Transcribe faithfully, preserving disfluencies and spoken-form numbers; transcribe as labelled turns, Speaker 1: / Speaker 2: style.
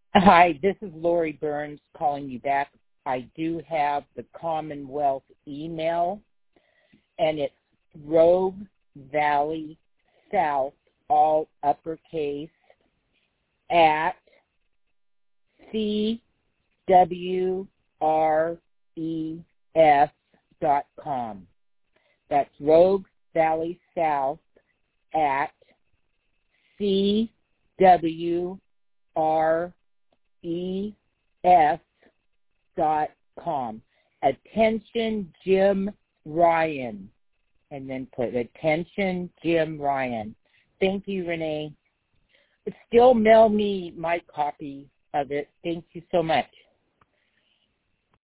Speaker 1: Hi, this is Lori Burns calling you back. I do have the Commonwealth email, and it's Rogue Valley South, all uppercase, at C W R E S dot com. That's Rogue Valley South at C W R E S dot com. Attention Jim Ryan. And then put attention Jim Ryan. Thank you, Renee. Still mail me my copy of it. Thank you so much.